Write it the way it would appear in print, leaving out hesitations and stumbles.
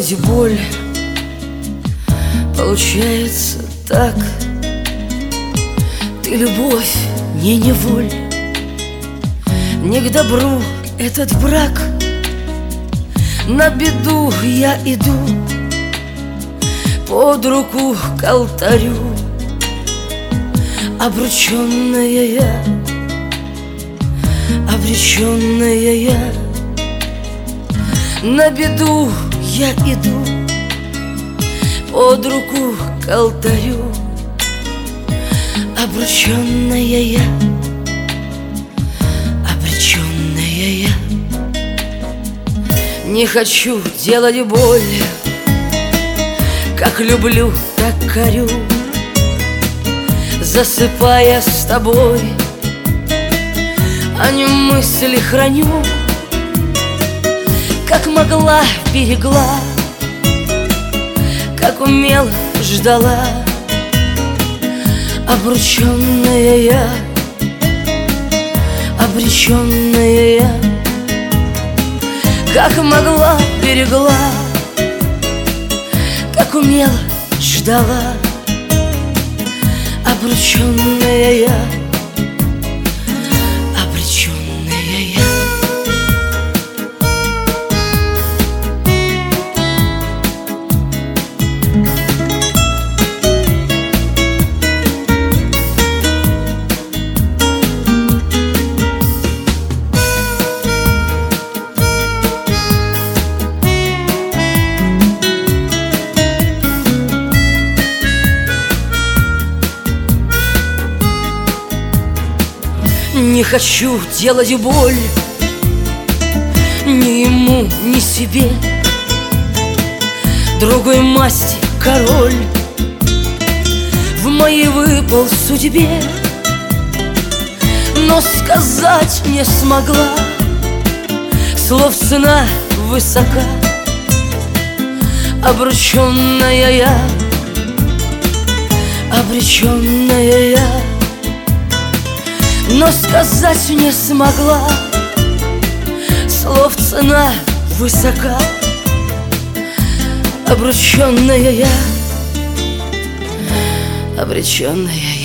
делать боль. Получается так. Ты любовь, не неволь. Не к добру этот брак. На беду я иду под руку к алтарю. Обрученная я, обреченная я. На беду я иду под руку к алтарю. Обрученная я, обреченная я. Не хочу делать боль. Как люблю, так корю. Засыпая с тобой, о нем мысли храню. Как могла, берегла, как умела, ждала. Обрученная я, обреченная я. Как могла, берегла, как умела, ждала. Обрученная я, обреченная я. Не хочу делать боль ни ему, ни себе. Другой масти король в моей выпал судьбе. Но сказать не смогла, слов цена высока. Обрученная я, обреченная я. Но сказать не смогла, слов цена высока. Обрученная я, обреченная я.